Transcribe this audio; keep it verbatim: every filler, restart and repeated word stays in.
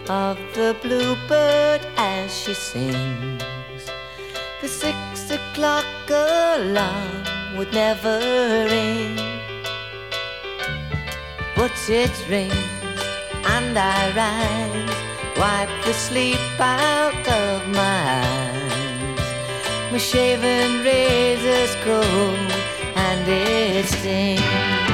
of the bluebird as she sings. The six o'clock alarm would never ring, but it rings and I rise, wipe the sleep out of my eyes. My shaven razor's cold and it stings.